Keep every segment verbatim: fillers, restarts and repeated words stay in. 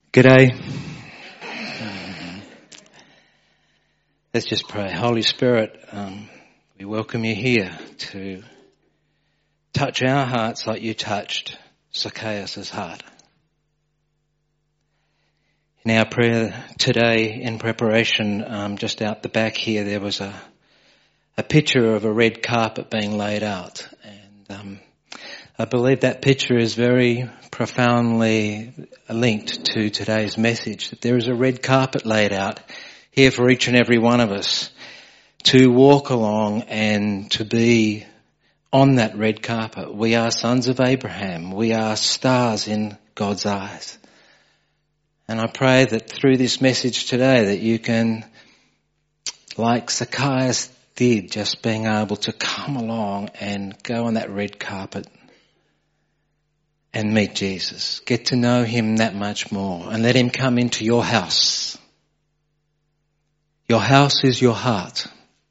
G'day. Let's just pray. Holy Spirit, um, we welcome you here to touch our hearts like you touched Zacchaeus' heart. In our prayer today, in preparation, um, just out the back here, there was a, a picture of a red carpet being laid out. And um, I believe that picture is very profoundly linked to today's message, that there is a red carpet laid out here for each and every one of us to walk along and to be on that red carpet. We are sons of Abraham. We are stars in God's eyes. And I pray that through this message today that you can, like Zacchaeus did, just being able to come along and go on that red carpet and meet Jesus. Get to know him that much more and let him come into your house. Your house is your heart.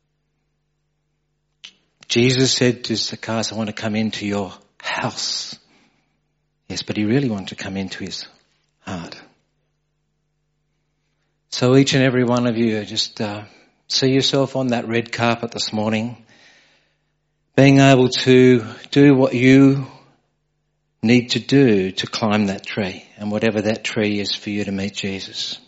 Jesus said to Zacchaeus, I want to come into your house. Yes, but he really wanted to come into his heart. So each and every one of you, just uh, see yourself on that red carpet this morning, being able to do what you need to do to climb that tree, and whatever that tree is for you to meet Jesus.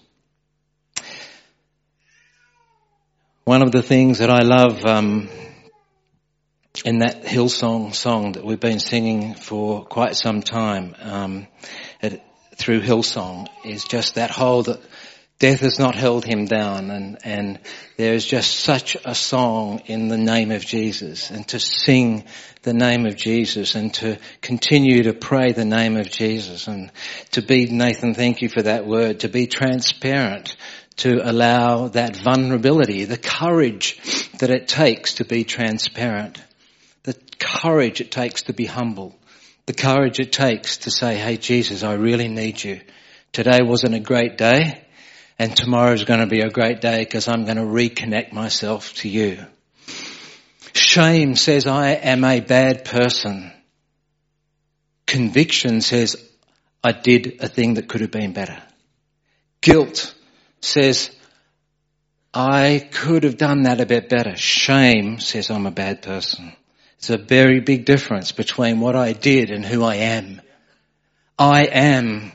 One of the things that I love um, in that Hillsong song that we've been singing for quite some time um, at, through Hillsong is just that whole that death has not held him down, and, and there is just such a song in the name of Jesus, and to sing the name of Jesus and to continue to pray the name of Jesus, and to be, Nathan, thank you for that word, to be transparent, to allow that vulnerability, the courage that it takes to be transparent, the courage it takes to be humble, the courage it takes to say, hey Jesus, I really need you. Today wasn't a great day. And tomorrow's going to be a great day because I'm going to reconnect myself to you. Shame says I am a bad person. Conviction says I did a thing that could have been better. Guilt says I could have done that a bit better. Shame says I'm a bad person. It's a very big difference between what I did and who I am. I am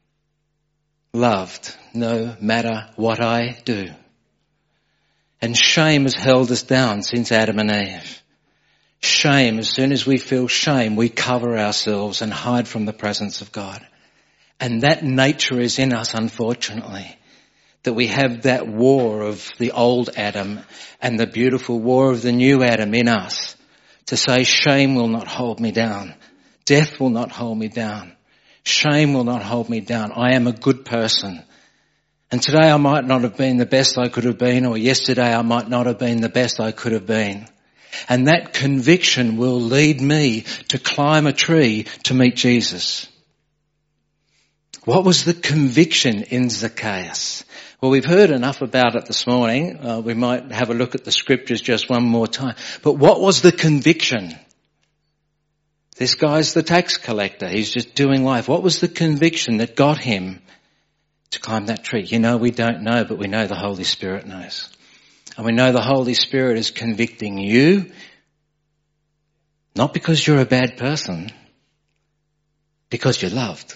loved no matter what I do. And shame has held us down since Adam and Eve. Shame, as soon as we feel shame, we cover ourselves and hide from the presence of God. And that nature is in us, unfortunately, that we have that war of the old Adam and the beautiful war of the new Adam in us to say shame will not hold me down. Death will not hold me down. Shame will not hold me down. I am a good person. And today I might not have been the best I could have been, or yesterday I might not have been the best I could have been. And that conviction will lead me to climb a tree to meet Jesus. What was the conviction in Zacchaeus? Well, we've heard enough about it this morning. Uh, we might have a look at the scriptures just one more time. But what was the conviction? This guy's the tax collector. He's just doing life. What was the conviction that got him to climb that tree? You know, we don't know, but we know the Holy Spirit knows. And we know the Holy Spirit is convicting you, not because you're a bad person, because you're loved.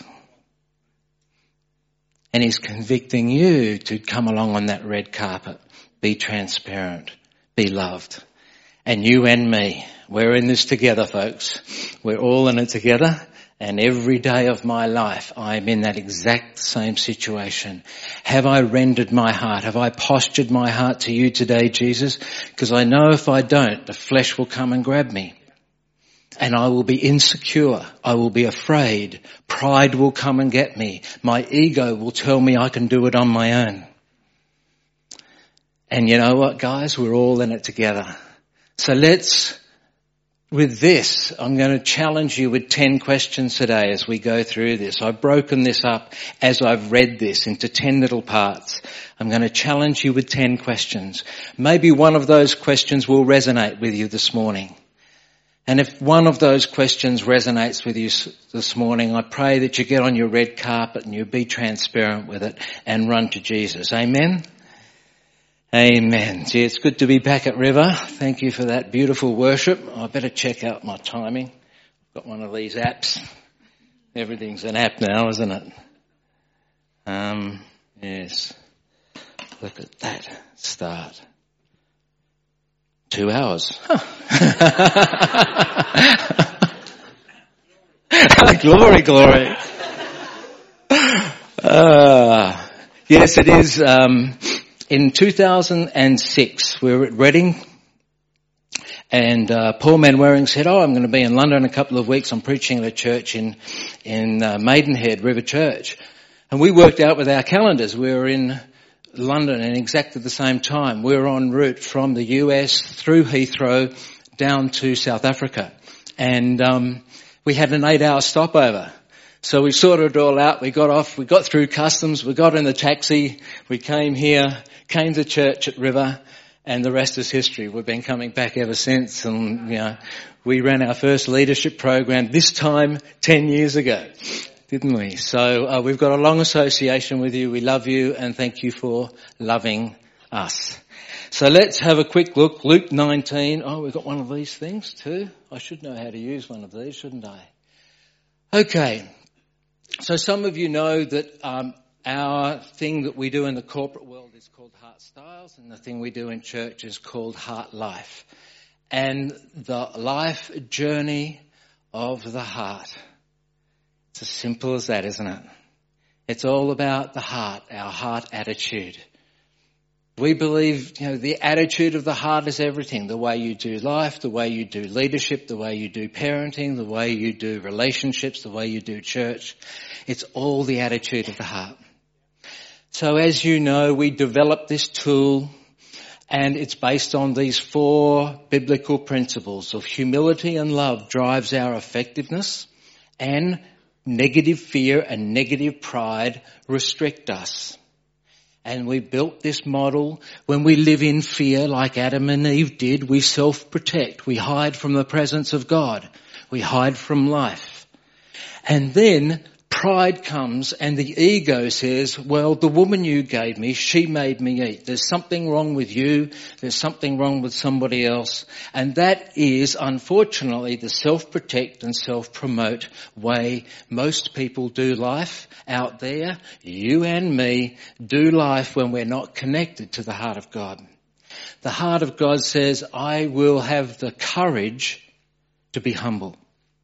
And he's convicting you to come along on that red carpet, be transparent, be loved. And you and me, we're in this together, folks. We're all in it together. And every day of my life, I'm in that exact same situation. Have I rendered my heart? Have I postured my heart to you today, Jesus? Because I know if I don't, the flesh will come and grab me. And I will be insecure. I will be afraid. Pride will come and get me. My ego will tell me I can do it on my own. And you know what, guys? We're all in it together. So let's, with this, I'm going to challenge you with ten questions today as we go through this. I've broken this up as I've read this into ten little parts. I'm going to challenge you with ten questions. Maybe one of those questions will resonate with you this morning. And if one of those questions resonates with you this morning, I pray that you get on your red carpet and you be transparent with it and run to Jesus. Amen? Amen. Gee, it's good to be back at River. Thank you for that beautiful worship. I better check out my timing. I've got one of these apps. Everything's an app now, isn't it? Um, yes. Look at that. Start. Two hours. Huh. Glory, glory. Uh, yes, it is. Um, in two thousand six, we were at Reading, and uh, Paul Manwaring said, oh, I'm going to be in London in a couple of weeks. I'm preaching at a church in, in uh, Maidenhead, River Church. And we worked out with our calendars. We were in London at exactly the same time. We were en route from the U S through Heathrow down to South Africa. And um we had an eight-hour stopover. So we sorted it all out. We got off. We got through customs. We got in the taxi. We came here, came to church at River, and the rest is history. We've been coming back ever since. And, you know, we ran our first leadership program this time ten years ago. Didn't we? So uh, we've got a long association with you. We love you and thank you for loving us. So let's have a quick look. Luke nineteen. Oh, we've got one of these things too. I should know how to use one of these, shouldn't I? Okay. So some of you know that um, our thing that we do in the corporate world is called Heart Styles, and the thing we do in church is called Heart Life. And the life journey of the heart. It's as simple as that, isn't it? It's all about the heart, our heart attitude. We believe, you know, the attitude of the heart is everything. The way you do life, the way you do leadership, the way you do parenting, the way you do relationships, the way you do church. It's all the attitude of the heart. So as you know, we developed this tool, and it's based on these four biblical principles of humility and love drives our effectiveness, and negative fear and negative pride restrict us. And we built this model. When we live in fear, like Adam and Eve did, we self-protect. We hide from the presence of God. We hide from life. And then pride comes and the ego says, well, the woman you gave me, she made me eat. There's something wrong with you. There's something wrong with somebody else. And that is, unfortunately, the self-protect and self-promote way most people do life out there. You and me do life when we're not connected to the heart of God. The heart of God says, I will have the courage to be humble.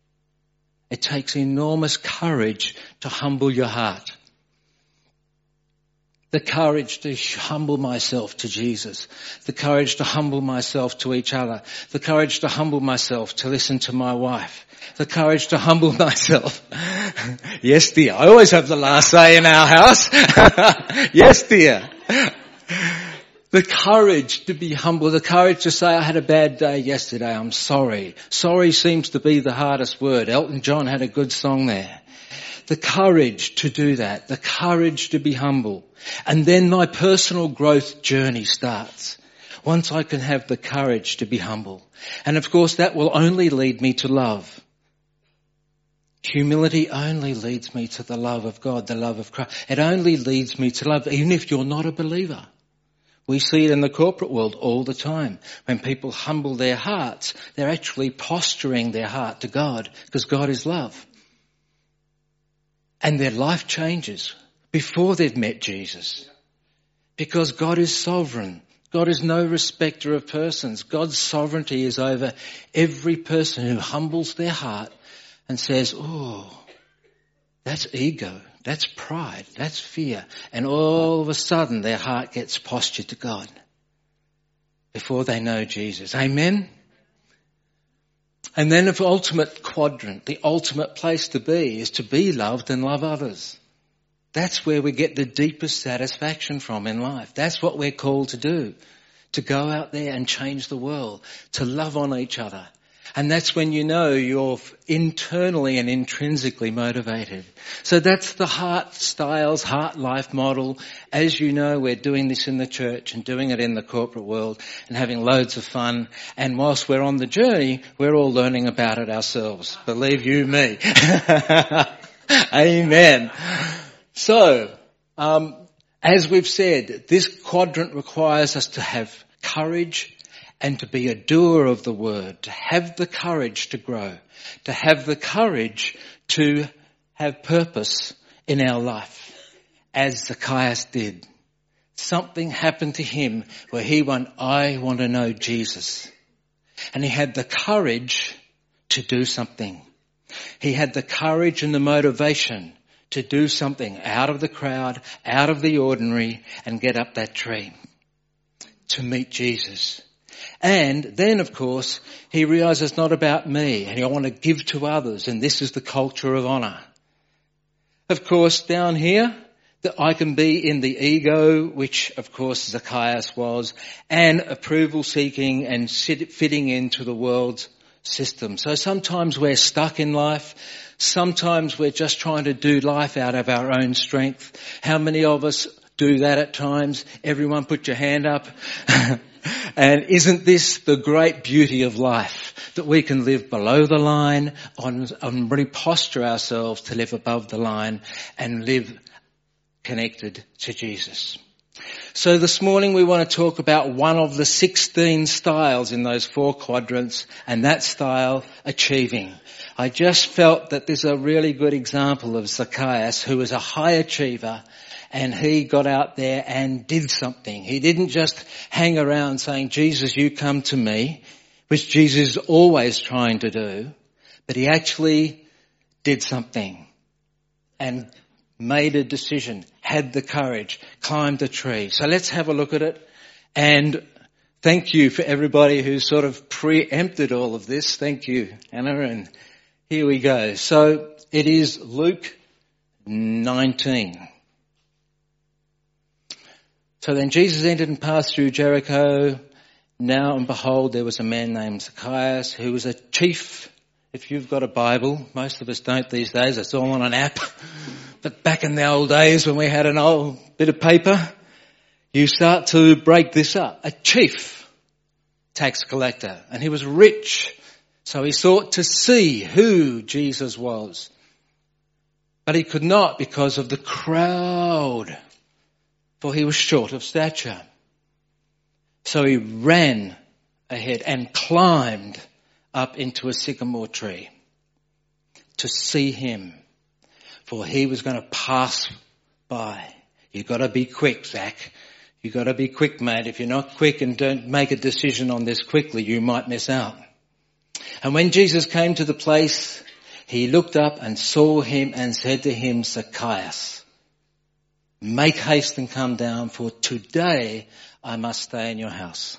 It takes enormous courage to humble your heart. The courage to humble myself to Jesus. The courage to humble myself to each other. The courage to humble myself to listen to my wife. The courage to humble myself. Yes, dear. I always have the last say in our house. Yes, dear. The courage to be humble, the courage to say, I had a bad day yesterday, I'm sorry. Sorry seems to be the hardest word. Elton John had a good song there. The courage to do that, the courage to be humble. And then my personal growth journey starts. Once I can have the courage to be humble. And of course that will only lead me to love. Humility only leads me to the love of God, the love of Christ. It only leads me to love, even if you're not a believer. We see it in the corporate world all the time. When people humble their hearts, they're actually posturing their heart to God, because God is love. And their life changes before they've met Jesus. Because God is sovereign. God is no respecter of persons. God's sovereignty is over every person who humbles their heart and says, oh, that's ego. That's pride. That's fear. And all of a sudden their heart gets postured to God before they know Jesus. Amen? And then the ultimate quadrant, the ultimate place to be is to be loved and love others. That's where we get the deepest satisfaction from in life. That's what we're called to do. To go out there and change the world. To love on each other. And that's when you know you're internally and intrinsically motivated. So that's the Heart Styles, Heart Life model. As you know, we're doing this in the church and doing it in the corporate world and having loads of fun. And whilst we're on the journey, we're all learning about it ourselves. Believe you me. Amen. So, um, as we've said, this quadrant requires us to have courage and to be a doer of the word, to have the courage to grow, to have the courage to have purpose in our life, as Zacchaeus did. Something happened to him where he went, I want to know Jesus. And he had the courage to do something. He had the courage and the motivation to do something out of the crowd, out of the ordinary, and get up that tree to meet Jesus. And then, of course, he realised it's not about me and I want to give to others, and this is the culture of honour. Of course, down here, that I can be in the ego, which, of course, Zacchaeus was, and approval seeking and sit, fitting into the world's system. So sometimes we're stuck in life. Sometimes we're just trying to do life out of our own strength. How many of us do that at times? Everyone put your hand up. And isn't this the great beauty of life? That we can live below the line and really posture ourselves to live above the line and live connected to Jesus. So this morning we want to talk about one of the sixteen styles in those four quadrants, and that style, achieving. I just felt that this is a really good example of Zacchaeus, who was a high achiever, and he got out there and did something. He didn't just hang around saying, Jesus, you come to me, which Jesus is always trying to do, but he actually did something and made a decision, had the courage, climbed a tree. So let's have a look at it. And thank you for everybody who sort of preempted all of this. Thank you, Anna. And here we go. So it is Luke nineteen. So then Jesus entered and passed through Jericho. Now and behold, there was a man named Zacchaeus who was a chief. If you've got a Bible, most of us don't these days. It's all on an app. But back in the old days when we had an old bit of paper, you start to break this up. A chief tax collector, and he was rich. So he sought to see who Jesus was. But he could not because of the crowd, for he was short of stature. So he ran ahead and climbed up into a sycamore tree to see him, for he was going to pass by. You've got to be quick, Zach. You've got to be quick, mate. If you're not quick and don't make a decision on this quickly, you might miss out. And when Jesus came to the place, he looked up and saw him and said to him, Zacchaeus, make haste and come down, for today I must stay in your house.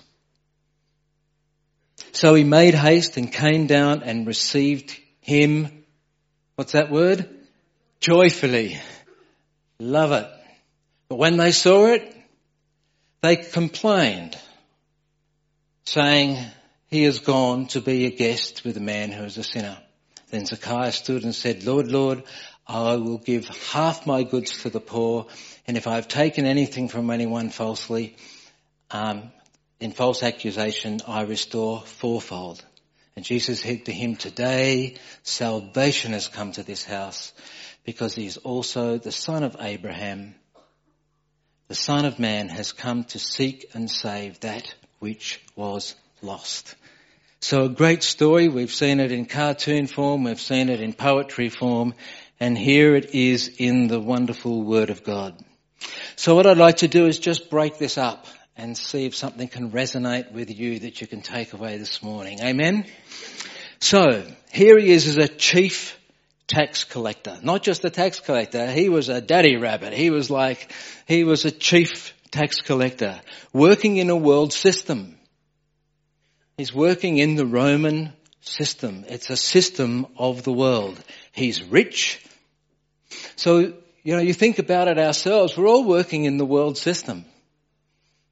So he made haste and came down and received him. What's that word? Joyfully. Love it. But when they saw it, they complained, saying, he has gone to be a guest with a man who is a sinner. Then Zacchaeus stood and said, Lord, Lord, I will give half my goods to the poor, and if I have taken anything from anyone falsely, um, in false accusation, I restore fourfold. And Jesus said to him, today salvation has come to this house, because he is also the son of Abraham. The Son of Man has come to seek and save that which was lost. So a great story. We've seen it in cartoon form. We've seen it in poetry form. And here it is in the wonderful Word of God. So what I'd like to do is just break this up and see if something can resonate with you that you can take away this morning. Amen? So here he is as a chief tax collector. Not just a tax collector. He was a daddy rabbit. He was like, he was a chief tax collector working in a world system. He's working in the Roman system. It's a system of the world. He's rich. So, you know, you think about it ourselves. We're all working in the world system.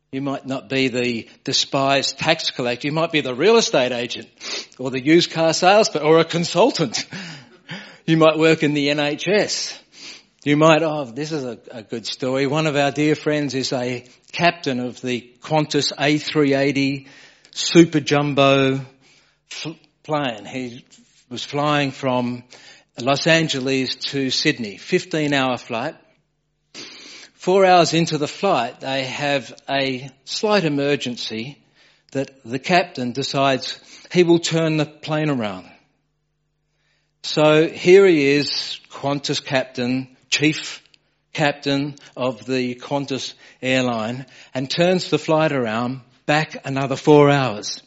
You might not be the despised tax collector. You might be the real estate agent or the used car salesman or a consultant. You might work in the N H S. You might, oh, this is a, a good story. One of our dear friends is a captain of the Qantas A three eighty super jumbo fl- plane. He was flying from Los Angeles to Sydney, fifteen hour flight. Four hours into the flight, they have a slight emergency that the captain decides he will turn the plane around. So here he is, Qantas captain, chief captain of the Qantas airline, and turns the flight around back another four hours.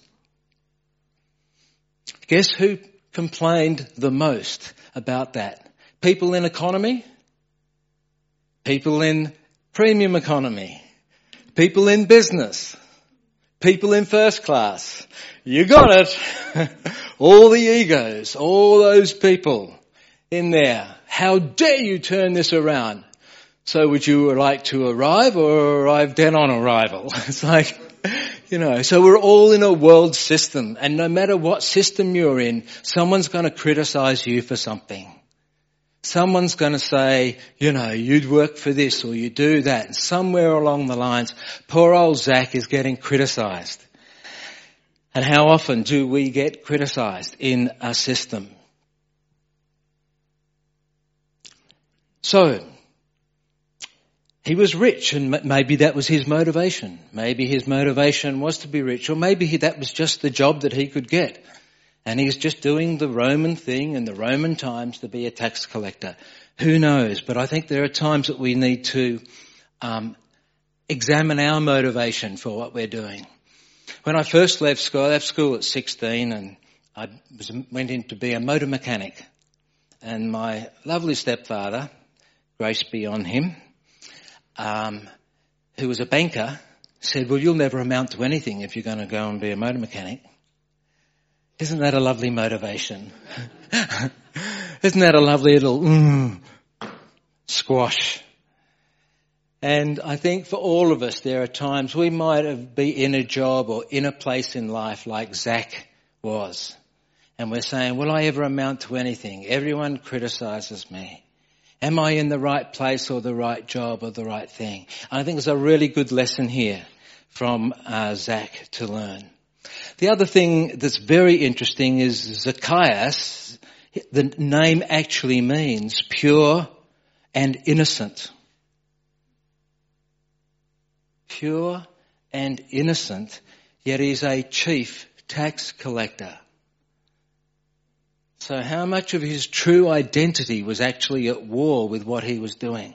Guess who complained the most about that? People in economy? People in premium economy? People in business? People in first class? You got it. All the egos, all those people in there. How dare you turn this around? So would you like to arrive or arrive dead on arrival? It's like, you know, so we're all in a world system, and no matter what system you're in, someone's going to criticize you for something. Someone's going to say, you know, you'd work for this or you do that. And somewhere along the lines, poor old Zach is getting criticized. And how often do we get criticized in a system? So, he was rich, and maybe that was his motivation. Maybe his motivation was to be rich, or maybe he, that was just the job that he could get. And he's just doing the Roman thing in the Roman times to be a tax collector. Who knows? But I think there are times that we need to um, examine our motivation for what we're doing. When I first left school, I left school at sixteen, and I was, went in to be a motor mechanic. And my lovely stepfather, grace be on him, um, who was a banker, said, well, you'll never amount to anything if you're going to go and be a motor mechanic. Isn't that a lovely motivation? Isn't that a lovely little mm, squash? And I think for all of us, there are times we might have be in a job or in a place in life like Zach was. And we're saying, will I ever amount to anything? Everyone criticizes me. Am I in the right place or the right job or the right thing? And I think there's a really good lesson here from uh, Zach to learn. The other thing that's very interesting is Zacchaeus. The name actually means pure and innocent. Pure and innocent, yet he's a chief tax collector. So how much of his true identity was actually at war with what he was doing?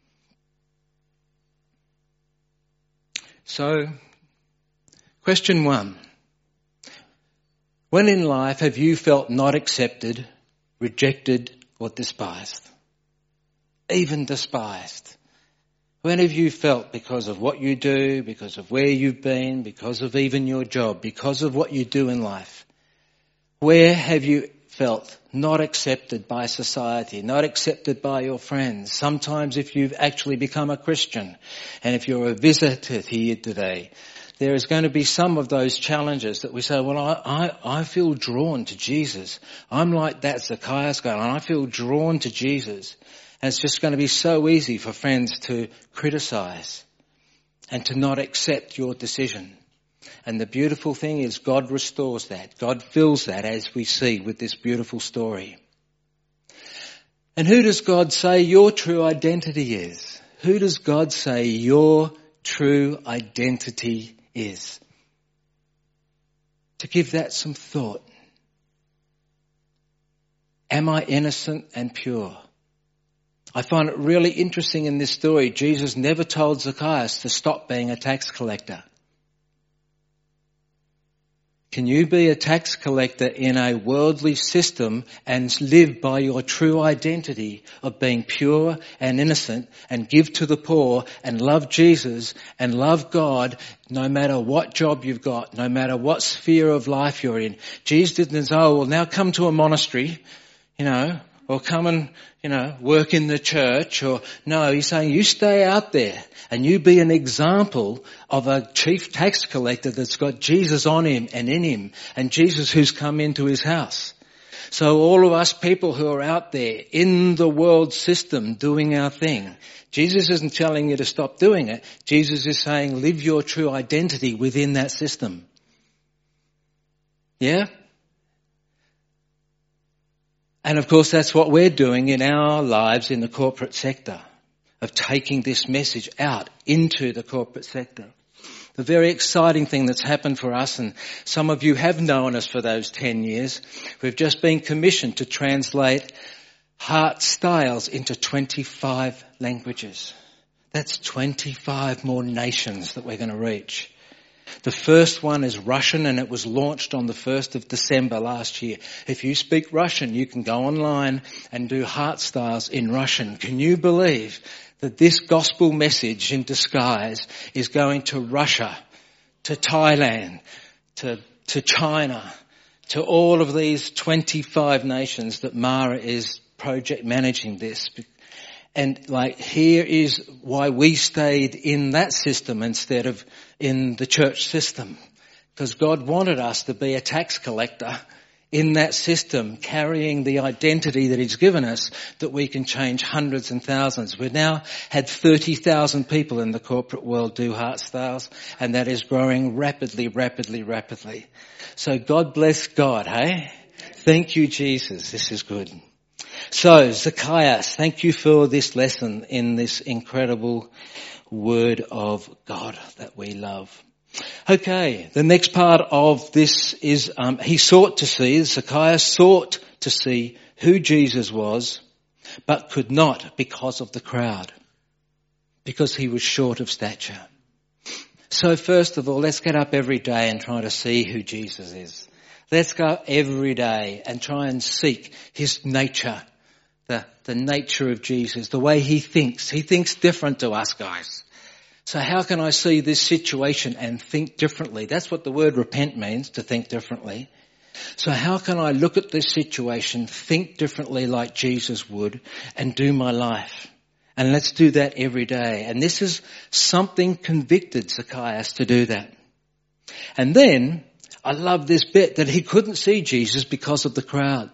So, question one. When in life have you felt not accepted, rejected, or despised? Even despised. When have you felt because of what you do, because of where you've been, because of even your job, because of what you do in life? Where have you felt not accepted by society, not accepted by your friends? Sometimes if you've actually become a Christian, and if you're a visitor here today, there is going to be some of those challenges that we say, well, I, I, I feel drawn to Jesus. I'm like that Zacchaeus guy, and I feel drawn to Jesus. And it's just going to be so easy for friends to criticize and to not accept your decision. And the beautiful thing is God restores that. God fills that, as we see with this beautiful story. And who does God say your true identity is? Who does God say your true identity is? To give that some thought. Am I innocent and pure? I find it really interesting in this story. Jesus never told Zacchaeus to stop being a tax collector. Can you be a tax collector in a worldly system and live by your true identity of being pure and innocent and give to the poor and love Jesus and love God no matter what job you've got, no matter what sphere of life you're in? Jesus didn't say, oh, well, now come to a monastery, you know, or come and, you know, work in the church, or no, he's saying you stay out there and you be an example of a chief tax collector that's got Jesus on him and in him, and Jesus who's come into his house. So all of us people who are out there in the world system doing our thing, Jesus isn't telling you to stop doing it. Jesus is saying live your true identity within that system. Yeah? And of course that's what we're doing in our lives in the corporate sector, of taking this message out into the corporate sector. The very exciting thing that's happened for us, and some of you have known us for those ten years, we've just been commissioned to translate Heart Styles into twenty-five languages. That's twenty-five more nations that we're going to reach. The first one is Russian, and it was launched on the first of December last year. If you speak Russian, you can go online and do Heart Styles in Russian. Can you believe that this gospel message in disguise is going to Russia, to Thailand, to, to China, to all of these twenty-five nations that Mara is project managing this? And like, here is why we stayed in that system instead of in the church system. Because God wanted us to be a tax collector in that system, carrying the identity that he's given us, that we can change hundreds and thousands. We've now had thirty thousand people in the corporate world do Heart Styles, and that is growing rapidly, rapidly, rapidly. So God bless God, hey? Thank you, Jesus. This is good. So, Zacchaeus, thank you for this lesson in this incredible word of God that we love. Okay, the next part of this is um, he sought to see, Zacchaeus sought to see who Jesus was, but could not because of the crowd, because he was short of stature. So first of all, let's get up every day and try to see who Jesus is. Let's go every day and try and seek his nature, the, the nature of Jesus, the way he thinks. He thinks different to us, guys. So how can I see this situation and think differently? That's what the word repent means, to think differently. So how can I look at this situation, think differently like Jesus would, and do my life? And let's do that every day. And this is something convicted Zacchaeus to do that. And then I love this bit that he couldn't see Jesus because of the crowd.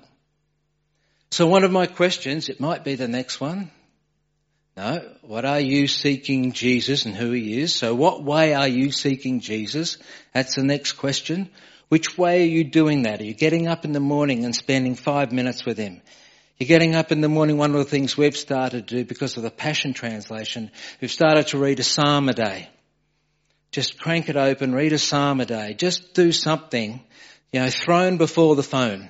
So one of my questions, it might be the next one. No, what are you seeking Jesus and who he is? So what way are you seeking Jesus? That's the next question. Which way are you doing that? Are you getting up in the morning and spending five minutes with him? You're getting up in the morning, one of the things we've started to do because of the Passion Translation, we've started to read a psalm a day. Just crank it open, read a psalm a day. Just do something, you know, thrown before the phone.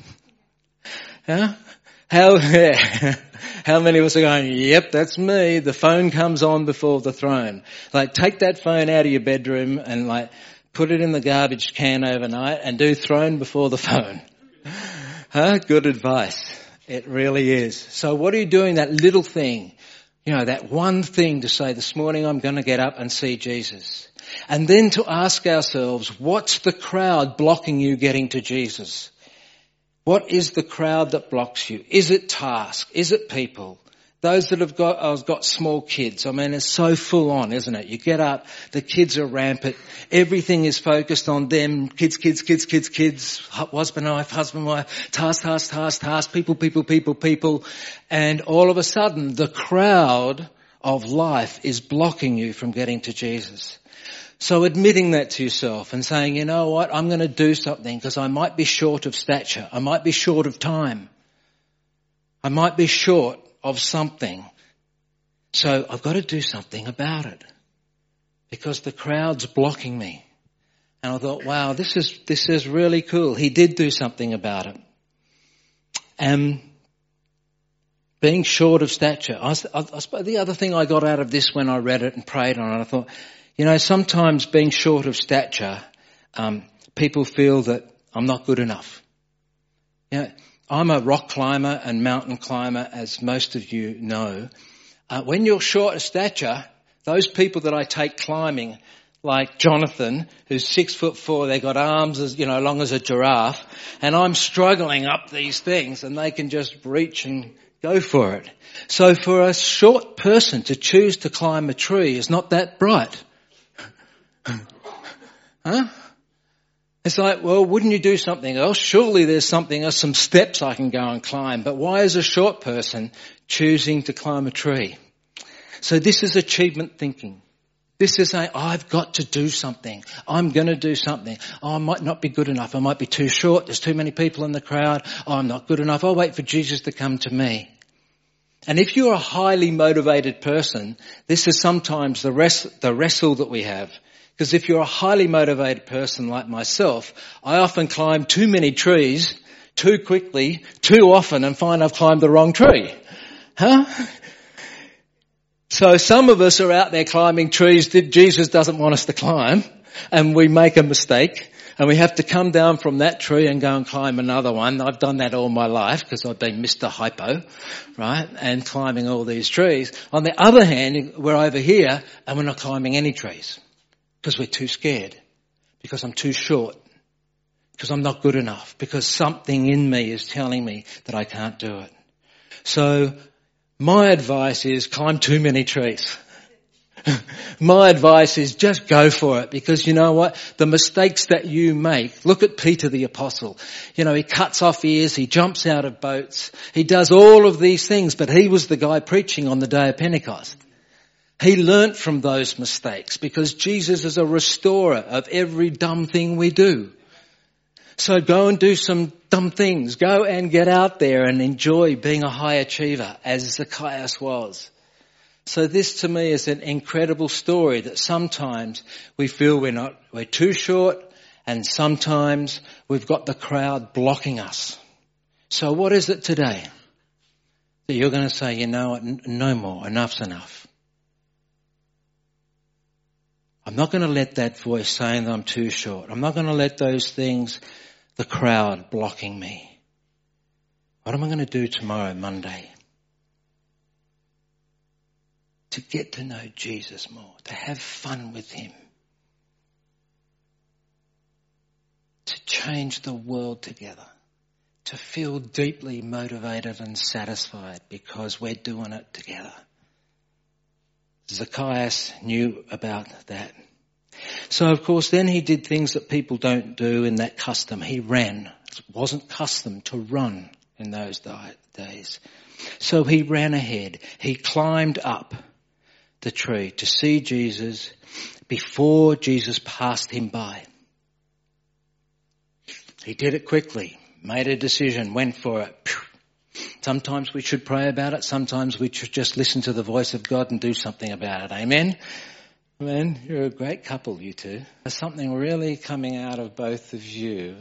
Huh? How, yeah. How many of us are going, yep, that's me. The phone comes on before the throne. Like, take that phone out of your bedroom and like put it in the garbage can overnight and do throne before the phone. Huh? Good advice. It really is. So what are you doing? That little thing, you know, that one thing to say, this morning I'm going to get up and see Jesus. And then to ask ourselves, what's the crowd blocking you getting to Jesus? What is the crowd that blocks you? Is it task? Is it people? Those that have got, I've got small kids. I mean, it's so full on, isn't it? You get up, the kids are rampant. Everything is focused on them. Kids, kids, kids, kids, kids. Husband, wife, husband, wife. Task, task, task, task. People, people, people, people. And all of a sudden, the crowd of life is blocking you from getting to Jesus. So admitting that to yourself and saying, you know what, I'm going to do something because I might be short of stature. I might be short of time. I might be short of something. So I've got to do something about it because the crowd's blocking me. And I thought, wow, this is, this is really cool. He did do something about it. Um, being short of stature. I, I, I suppose the other thing I got out of this when I read it and prayed on it, I thought, you know, sometimes being short of stature, um, people feel that I'm not good enough. You know, I'm a rock climber and mountain climber, as most of you know. Uh, when you're short of stature, those people that I take climbing, like Jonathan, who's six foot four. They got arms as, you know, long as a giraffe. And I'm struggling up these things and they can just reach and go for it. So for a short person to choose to climb a tree is not that bright. Huh? It's like, well, wouldn't you do something else? Surely there's something else, some steps I can go and climb. But why is a short person choosing to climb a tree? So this is achievement thinking. This is saying, I've got to do something. I'm going to do something. Oh, I might not be good enough. I might be too short. There's too many people in the crowd. Oh, I'm not good enough. I'll wait for Jesus to come to me. And if you're a highly motivated person, this is sometimes the rest, the wrestle that we have. Because if you're a highly motivated person like myself, I often climb too many trees too quickly, too often, and find I've climbed the wrong tree. Huh? So some of us are out there climbing trees that Jesus doesn't want us to climb, and we make a mistake, and we have to come down from that tree and go and climb another one. I've done that all my life because I've been Mister Hypo, right, and climbing all these trees. On the other hand, we're over here and we're not climbing any trees because we're too scared, because I'm too short, because I'm not good enough, because something in me is telling me that I can't do it. So my advice is climb too many trees. My advice is just go for it, because you know what? The mistakes that you make, look at Peter the Apostle. You know, he cuts off ears, he jumps out of boats, he does all of these things, but he was the guy preaching on the day of Pentecost. He learnt from those mistakes because Jesus is a restorer of every dumb thing we do. So go and do some dumb things. Go and get out there and enjoy being a high achiever, as Zacchaeus was. So this to me is an incredible story that sometimes we feel we're not, we're too short, and sometimes we've got the crowd blocking us. So what is it today that you're going to say, you know what, no more, enough's enough? I'm not going to let that voice saying that I'm too short. I'm not going to let those things, the crowd blocking me. What am I going to do tomorrow, Monday? To get to know Jesus more, to have fun with him, to change the world together, to feel deeply motivated and satisfied because we're doing it together. Zacchaeus knew about that. So of course then he did things that people don't do in that custom. He ran. It wasn't custom to run in those days. So he ran ahead. He climbed up the tree to see Jesus before Jesus passed him by. He did it quickly, made a decision, went for it. Sometimes we should pray about it. Sometimes we should just listen to the voice of God and do something about it. Amen? Amen. You're a great couple, you two. There's something really coming out of both of you.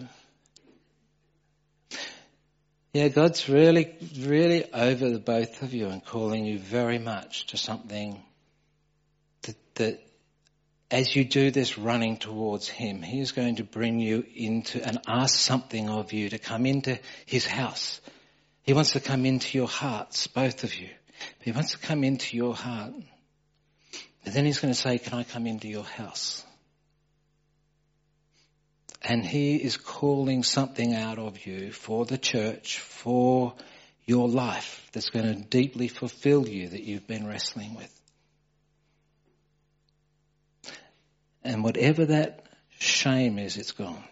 Yeah, God's really, really over the both of you and calling you very much to something that, that as you do this running towards him, he is going to bring you into and ask something of you to come into his house. He wants to come into your hearts, both of you. He wants to come into your heart. And then he's going to say, can I come into your house? And he is calling something out of you for the church, for your life, that's going to deeply fulfill you that you've been wrestling with. And whatever that shame is, it's gone.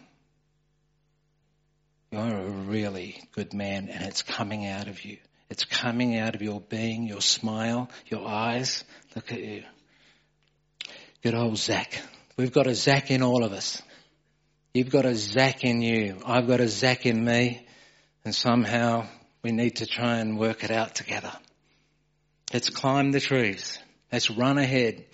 You're a really good man, and it's coming out of you. It's coming out of your being, your smile, your eyes. Look at you. Good old Zach. We've got a Zach in all of us. You've got a Zach in you. I've got a Zach in me. And somehow we need to try and work it out together. Let's climb the trees. Let's run ahead.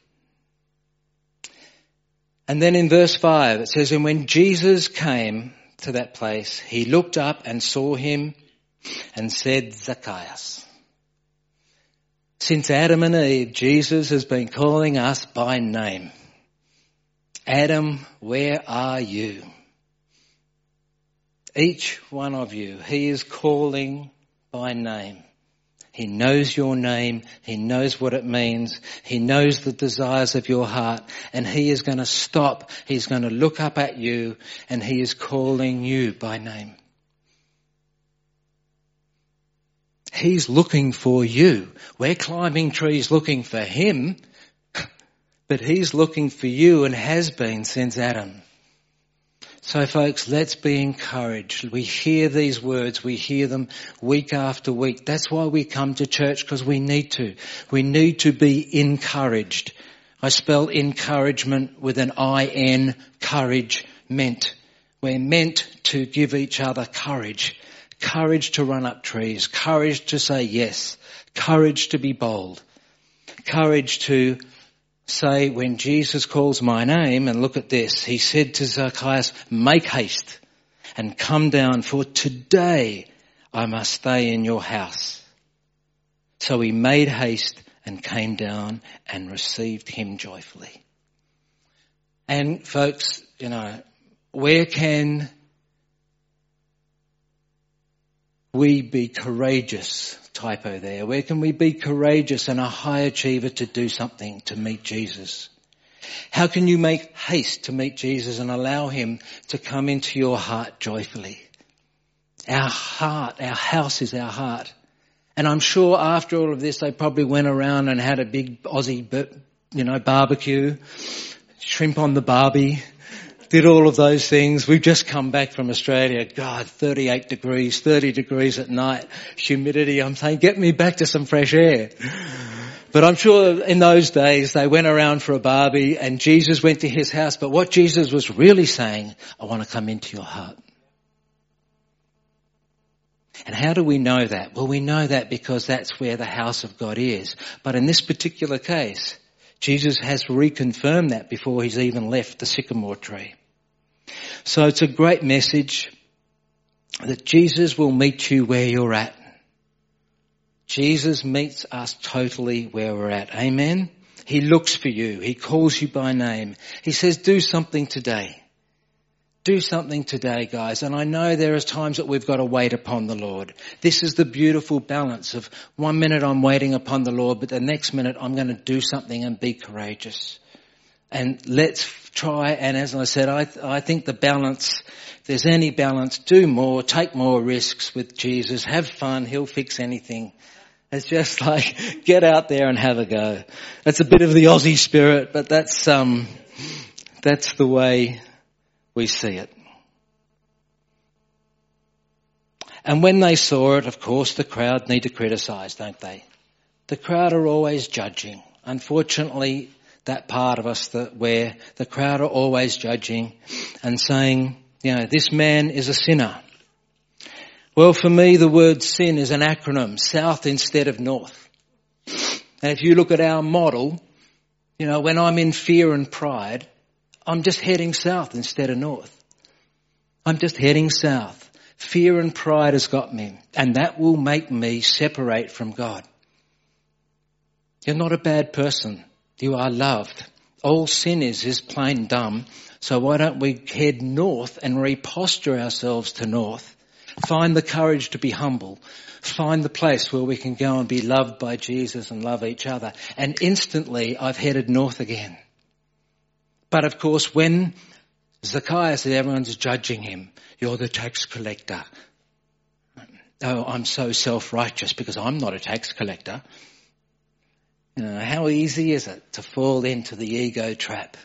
And then in verse five it says, and when Jesus came to that place, he looked up and saw him and said, Zacchaeus. Since Adam and Eve, Jesus has been calling us by name. Adam, where are you? Each one of you, he is calling by name. He knows your name. He knows what it means. He knows the desires of your heart. And he is going to stop. He's going to look up at you and he is calling you by name. He's looking for you. We're climbing trees looking for him, but he's looking for you and has been since Adam. So folks, let's be encouraged. We hear these words, we hear them week after week. That's why we come to church, because we need to. We need to be encouraged. I spell encouragement with an I N, courage, meant. We're meant to give each other courage. Courage to run up trees. Courage to say yes. Courage to be bold. Courage to say, when Jesus calls my name, and look at this, he said to Zacchaeus, make haste and come down, for today I must stay in your house. So he made haste and came down and received him joyfully. And folks, you know, where can we be courageous? Typo there. Where can we be courageous and a high achiever to do something to meet Jesus? How can you make haste to meet Jesus and allow him to come into your heart joyfully? Our heart, our house is our heart. And I'm sure after all of this, they probably went around and had a big Aussie, you know, barbecue, shrimp on the barbie, did all of those things. We've just come back from Australia. God, thirty-eight degrees, thirty degrees at night, humidity. I'm saying, get me back to some fresh air. But I'm sure in those days they went around for a barbie and Jesus went to his house. But what Jesus was really saying, I want to come into your heart. And how do we know that? Well, we know that because that's where the house of God is. But in this particular case, Jesus has reconfirmed that before he's even left the sycamore tree. So it's a great message that Jesus will meet you where you're at. Jesus meets us totally where we're at. Amen? He looks for you. He calls you by name. He says, do something today. Do something today, guys. And I know there are times that we've got to wait upon the Lord. This is the beautiful balance of one minute I'm waiting upon the Lord, but the next minute I'm going to do something and be courageous. And let's try, and as I said, I, I think the balance, if there's any balance, do more, take more risks with Jesus, have fun, he'll fix anything. It's just like, get out there and have a go. That's a bit of the Aussie spirit, but that's, um, that's the way we see it. And when they saw it, of course, the crowd need to criticise, don't they? The crowd are always judging. Unfortunately, that part of us that where the crowd are always judging and saying, you know, this man is a sinner. Well, for me, the word sin is an acronym, south instead of north. And if you look at our model, you know, when I'm in fear and pride, I'm just heading south instead of north. I'm just heading south. Fear and pride has got me, and that will make me separate from God. You're not a bad person. You are loved. All sin is, is plain dumb. So why don't we head north and reposture ourselves to north? Find the courage to be humble. Find the place where we can go and be loved by Jesus and love each other. And instantly I've headed north again. But of course, when Zacchaeus, everyone's judging him, you're the tax collector. Oh, I'm so self-righteous because I'm not a tax collector. You know, how easy is it to fall into the ego trap?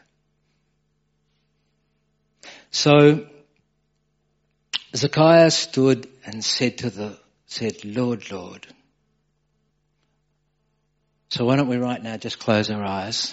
So Zacchaeus stood and said to the, said, Lord, Lord. So why don't we right now just close our eyes?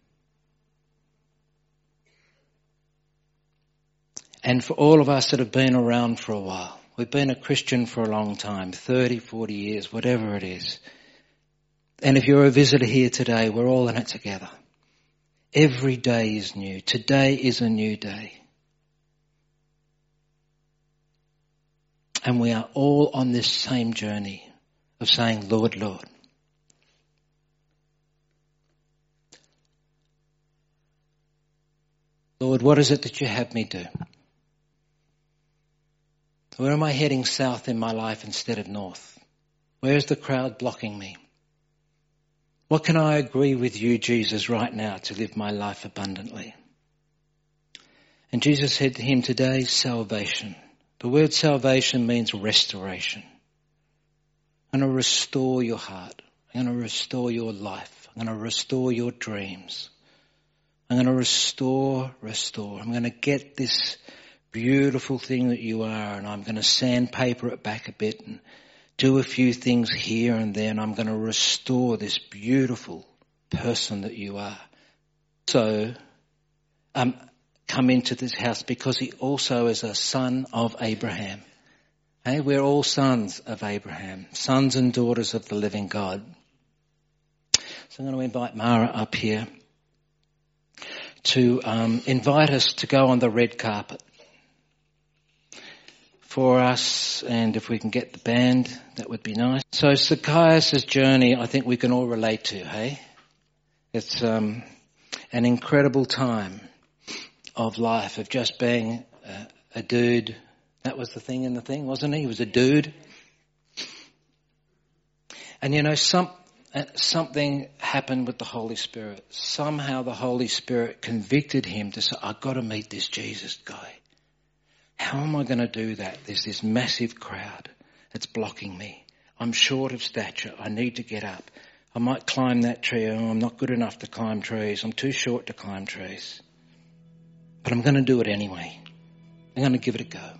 And for all of us that have been around for a while, we've been a Christian for a long time, thirty, forty years, whatever it is. And if you're a visitor here today, we're all in it together. Every day is new. Today is a new day. And we are all on this same journey of saying, Lord, Lord. Lord, what is it that you have me do? Where am I heading south in my life instead of north? Where's the crowd blocking me? What can I agree with you, Jesus, right now to live my life abundantly? And Jesus said to him, today, salvation. The word salvation means restoration. I'm going to restore your heart. I'm going to restore your life. I'm going to restore your dreams. I'm going to restore, restore. I'm going to get this beautiful thing that you are, and I'm going to sandpaper it back a bit and do a few things here and there, and I'm going to restore this beautiful person that you are. So, um, come into this house because he also is a son of Abraham. Hey, we're all sons of Abraham, sons and daughters of the living God. So I'm going to invite Mara up here to um, invite us to go on the red carpet for us, and if we can get the band, that would be nice. So Zacchaeus' journey, I think we can all relate to, hey? It's um, an incredible time of life, of just being a, a dude. That was the thing in the thing, wasn't he? He was a dude. And you know, some, uh, something happened with the Holy Spirit. Somehow the Holy Spirit convicted him to say, I've got to meet this Jesus guy. How am I going to do that? There's this massive crowd that's blocking me. I'm short of stature. I need to get up. I might climb that tree. Oh, I'm not good enough to climb trees. I'm too short to climb trees. But I'm going to do it anyway. I'm going to give it a go.